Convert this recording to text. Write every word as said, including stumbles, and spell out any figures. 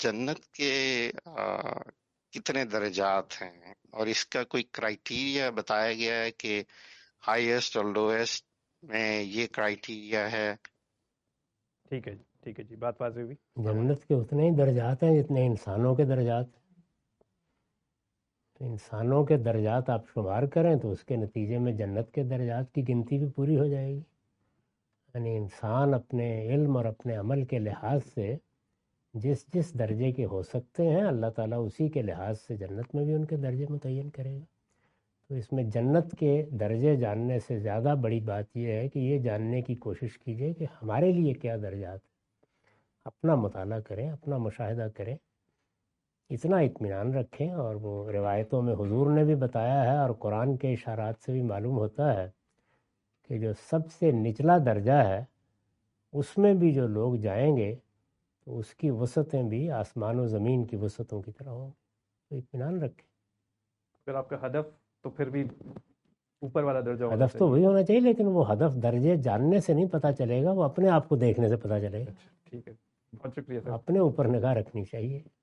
جنت کے آ، کتنے درجات ہیں اور اس کا کوئی کرائٹیریا بتایا گیا ہے کہ ہائیسٹ اور لویسٹ میں یہ کرائٹیریا ہے؟ ٹھیک ہے جی ٹھیک ہے جی بات واضح ہوئی. جنت کے اتنے ہی درجات ہیں جتنے انسانوں کے درجات ہیں. تو انسانوں کے درجات آپ شمار کریں تو اس کے نتیجے میں جنت کے درجات کی گنتی بھی پوری ہو جائے گی. یعنی انسان اپنے علم اور اپنے عمل کے لحاظ سے جس جس درجے کے ہو سکتے ہیں اللہ تعالیٰ اسی کے لحاظ سے جنت میں بھی ان کے درجے متعین کرے گا. تو اس میں جنت کے درجے جاننے سے زیادہ بڑی بات یہ ہے کہ یہ جاننے کی کوشش کیجیے کہ ہمارے لیے کیا درجات ہیں. اپنا مطالعہ کریں، اپنا مشاہدہ کریں، اتنا اطمینان رکھیں. اور وہ روایتوں میں حضور نے بھی بتایا ہے اور قرآن کے اشارات سے بھی معلوم ہوتا ہے کہ جو سب سے نچلا درجہ ہے اس میں بھی جو لوگ جائیں گے تو اس کی وسعتیں بھی آسمان و زمین کی وسعتوں کی طرح ہوں گی. تو اطمینان رکھیں. اگر آپ کا ہدف تو پھر بھی اوپر والا درجہ ہونا ہدف تو چاہیے. وہی ہونا چاہیے، لیکن وہ ہدف درجے جاننے سے نہیں پتہ چلے گا، وہ اپنے آپ کو دیکھنے سے پتہ چلے گا. اچھا ٹھیک ہے، بہت شکریہ سر. اپنے اوپر نگاہ رکھنی چاہیے.